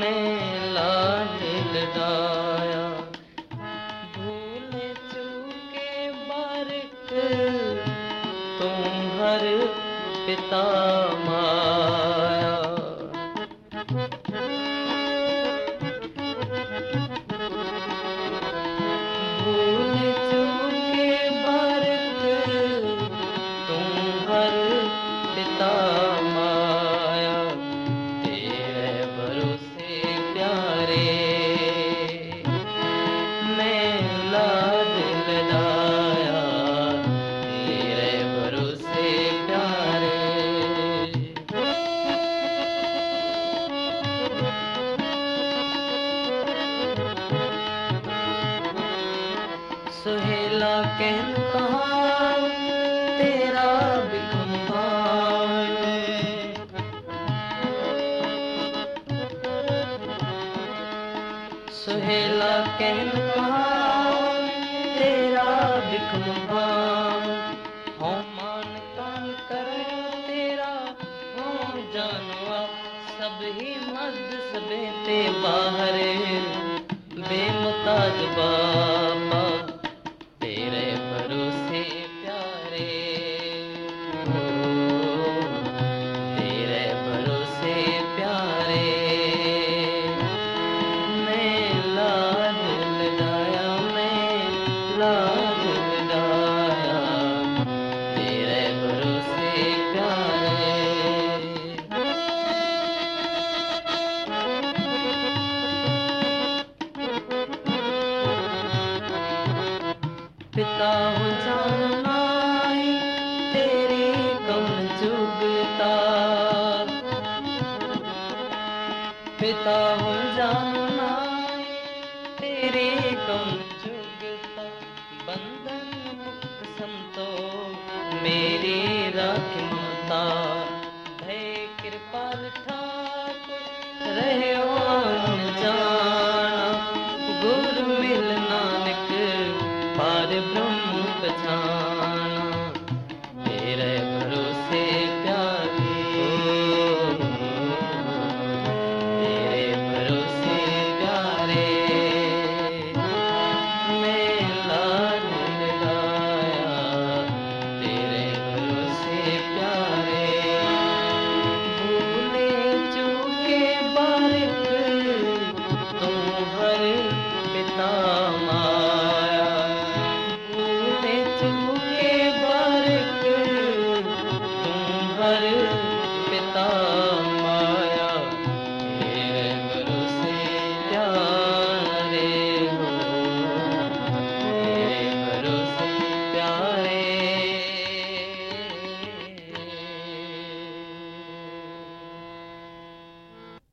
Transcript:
मैं लाज लडाया। भूल चूके बारिक तुम हर पिता माया। भूल चूके बारिक तुम हर पिता माया। तेरे भरोसे प्यारे मैं लाज लडाया। तेरे भरोसे प्यारे। सुहेला कहन कहाँ तेरा बिखम भावे। सुहेला कहन कहाँ तेरा बिखम भावे। हों मान तान करे तेरा हों जानवा। सब ही मर्द सबे ते बाहरे बेमुताज बाबा। तेरे भरोसे प्यारे तेरे भरोसे प्यारे मैं लाज लडाया। मैं लाज लडाया। तेरे भरोसे प्यारे। पिता हो जानना तेरी कौन चुगता। पिता हो जानना तेरी कौन